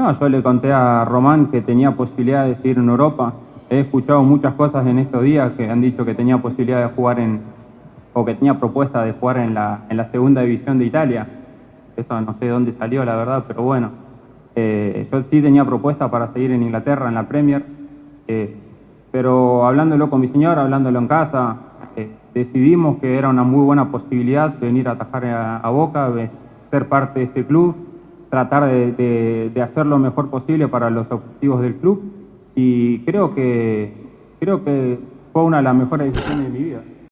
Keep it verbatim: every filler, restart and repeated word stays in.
No, yo le conté a Román que tenía posibilidad de seguir en Europa. He escuchado muchas cosas en estos días que han dicho que tenía posibilidad de jugar en, o que tenía propuesta de jugar en la, en la segunda división de Italia. Eso no sé de dónde salió, la verdad, pero bueno. Eh, yo sí tenía propuesta para seguir en Inglaterra, en la Premier. Eh, pero hablándolo con mi señora, hablándolo en casa, eh, decidimos que era una muy buena posibilidad venir a atajar a, a Boca, de ser parte de este club, tratar de, de, de hacer lo mejor posible para los objetivos del club, y creo que, creo que fue una de las mejores decisiones de mi vida.